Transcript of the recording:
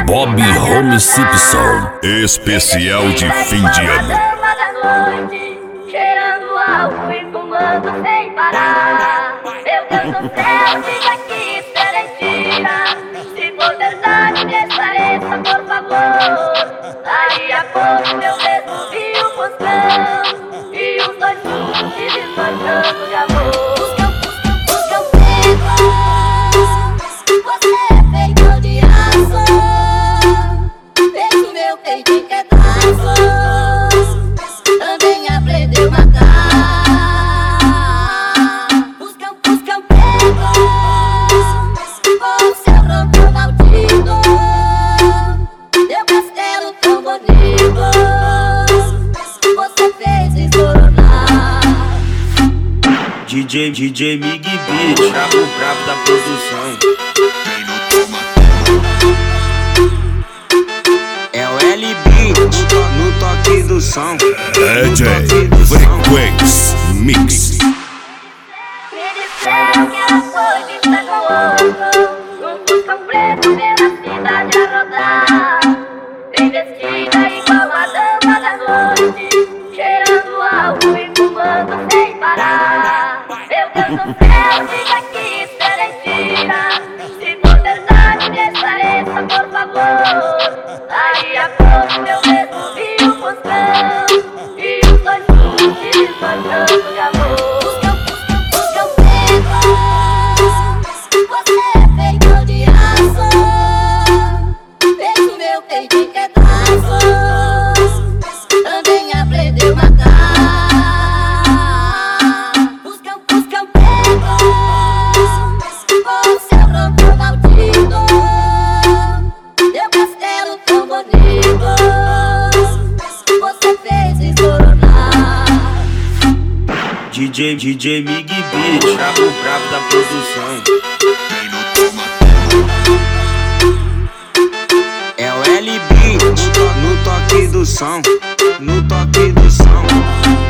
Bob Home Simpson, especial de fim de ano. Cheirando álcool e fumando sem parar. Meu Deus do céu, diga que isso é mentira. Se for verdade, me esclareça, por favor. Daí a pouco meu dedo viu o postão e os dois juntos se desmanchando de amor. Você é feito de aço, fez o meu peito em pedaços. Também aprendeu a matar. Os campos com seu ronco maldito, meu castelo tão bonito, você fez desmoronar. DJ Mig Beat, brabo da produção. É o LB no toque do som. DJ Frequency Mix. Me disseram que ela foi vista com outro, num fusca preto pela cidade a rodar. Bem vestida igual a dama da noite, cheirando álcool e fumando sem parar. Meu Deus do céu, diga que isso é mentira. Se for verdade, me esclareça, por favor. Aí a pouco meu dedo viu o postão e os dois juntos se desmanchando de amor. Você é feito de aço, fez o meu peito em pedaços. Também aprendeu a matar. Os campos com seu ronco maldito, meu castelo tão bonito, você fez desmoronar. DJ Mig Beat, brabo da produção. É o LB no toque do som, no toque do som.